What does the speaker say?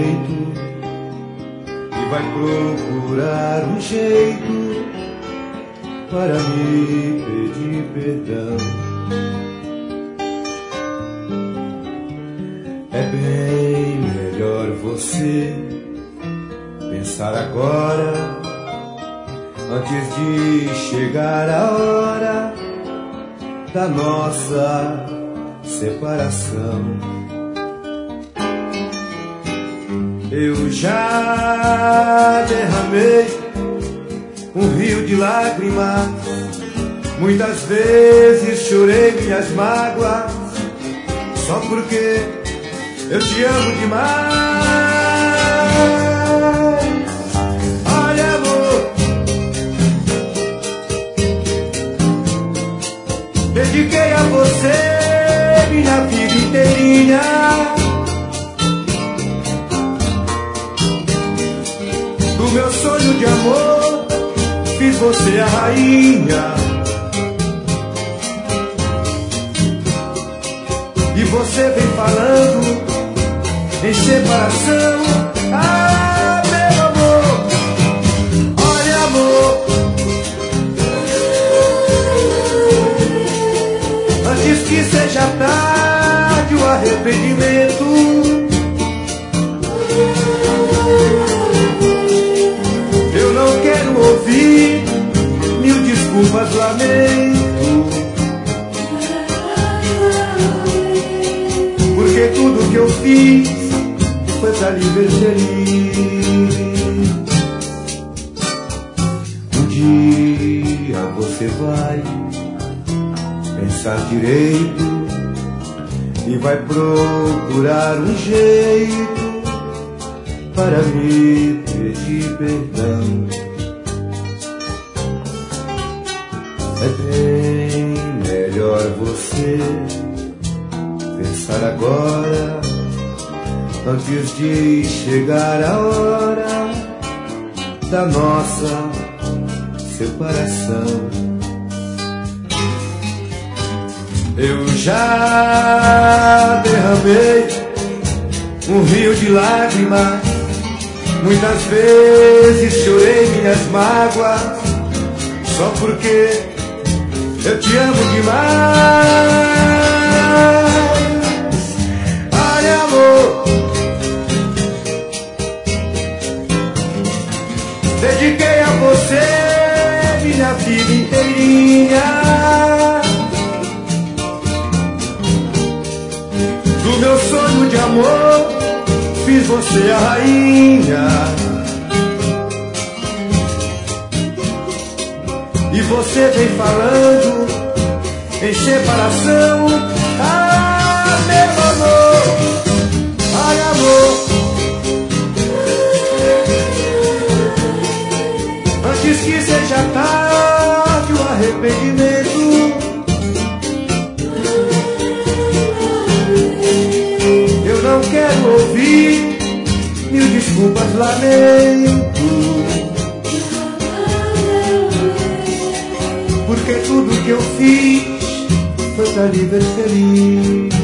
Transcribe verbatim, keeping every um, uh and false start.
jeito e vai procurar um jeito para me pedir perdão. É bem melhor você pensar agora, antes de chegar a hora da nossa separação. Eu já derramei um rio de lágrimas, muitas vezes chorei minhas mágoas, só porque eu te amo demais. Olha, amor, dediquei a você minha vida inteirinha. Do meu sonho de amor fiz você a rainha, e você vem falando em separação. Ah, meu amor, olha, amor, antes que seja tarde o arrependimento, eu não quero ouvir mil desculpas, lamento, porque tudo que eu fiz foi pra lhe ver feliz. Um dia você vai pensar direito e vai procurar um jeito para me pedir perdão. É bem melhor você pensar agora, antes de chegar a hora da nossa separação. Eu já derramei um rio de lágrimas, muitas vezes chorei minhas mágoas, só porque eu te amo demais. Olha, amor, dediquei a você minha vida inteirinha. Do meu sonho de amor fiz você a rainha, e você vem falando em separação. Ah, meu amor, ai, amor, antes que seja tarde o arrependimento, eu não quero ouvir mil desculpas, lamento, porque tudo que eu fiz foi pra lhe ver feliz.